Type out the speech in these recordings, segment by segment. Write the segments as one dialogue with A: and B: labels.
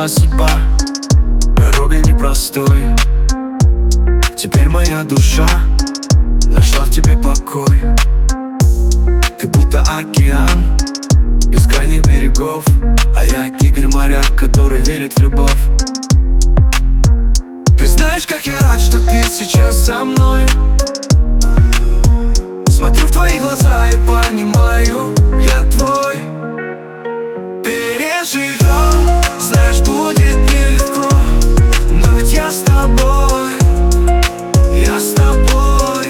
A: была судьба, дорога непростой. Теперь моя душа нашла в тебе покой. Ты будто океан бескрайних берегов, а я кигаль моряк, который верит в любовь. Ты знаешь, как я рад, что ты сейчас со мной. Смотрю в твои глаза и понимаю, я твой. Переживем, знаешь, будет нелегко, но ведь я с тобой, я с тобой.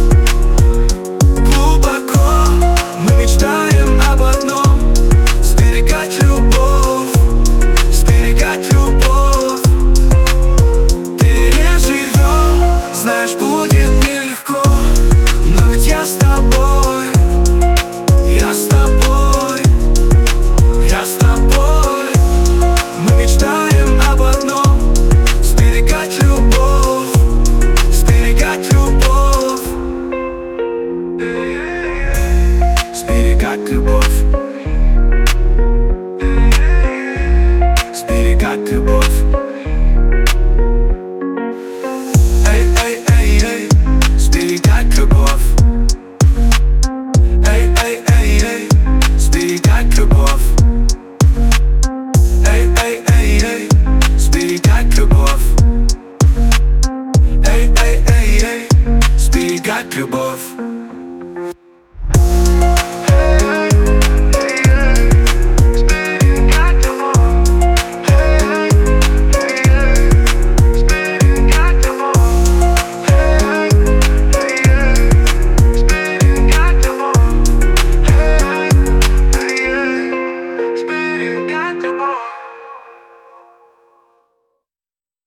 A: Глубоко мы мечтаем об одном: сберегать любовь, сберегать любовь. Переживем, знаешь, будет нелегко, но ведь я с тобой, я с тобой, я с тобой. Мы мечтаем об одном: сберегать любовь, сберегать любовь, сберегать любовь, сберегать любовь. Эй, эй, эй, эй, сберегать любовь. Эй, эй, эй, эй, сберегать любовь. Эй, эй, эй, эй, сберегать любовь. Эй, эй, эй, эй, сберегать любовь.